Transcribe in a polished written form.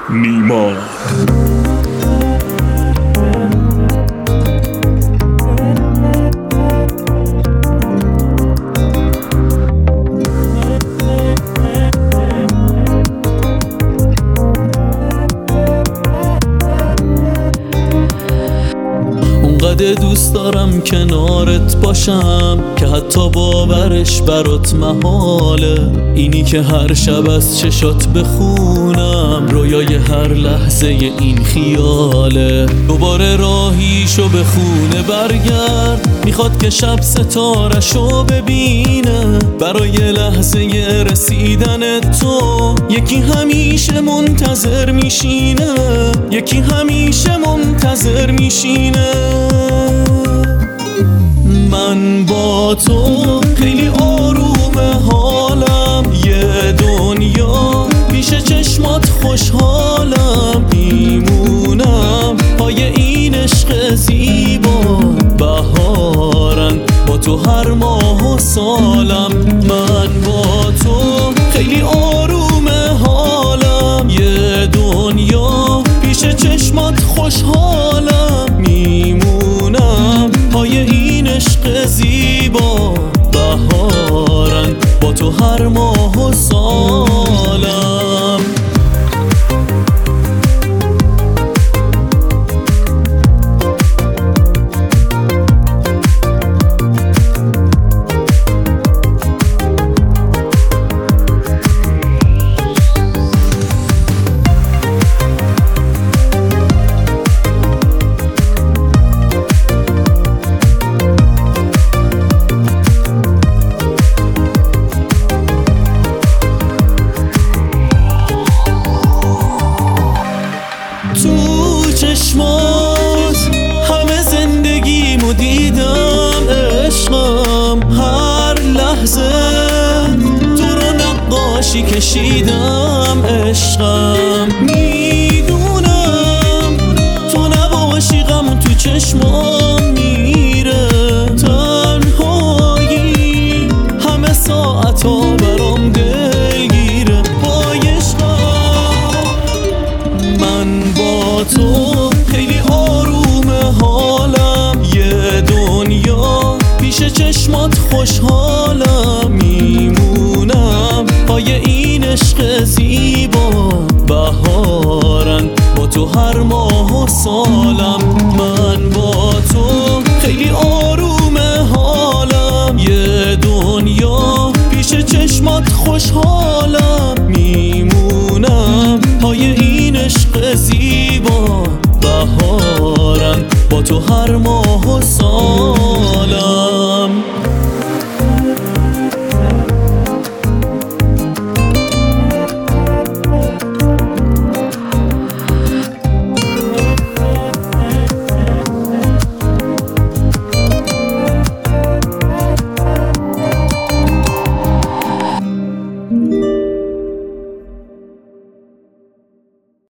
نیما. اونقدر دوست دارم کنارت باشم که حتی باورش برات محاله. اینی که هر شب از چشات بخونم رویای هر لحظه این خیاله. دوباره راهیشو به خونه برگرد، میخواد که شب ستارشو ببینه. برای لحظه رسیدن تو یکی همیشه منتظر میشینه، یکی همیشه منتظر میشینه. من با تو خیلی آرومه حالم، یه دنیا پیش چشمات خوشحالم. میمونم پای این عشق زیبا، بهارن با تو هر ماه و سالم. من با تو خیلی آرومه حالم، یه دنیا پیش چشمات خوشحالم. میمونم پای این عشق زیبا، بهارن با تو هر ماه و سالم. تو چشمات همه زندگیمو دیدم عشقم، هر لحظه تو رو نقاشی کشیدم عشقم. میدونم تو نباشی غم تو چشمام میره، تنهایی همه ساعتا برام دلگیره. با عشقم من با تو خیلی آرومه حالم، یه دنیا پیش چشمات خوشحال.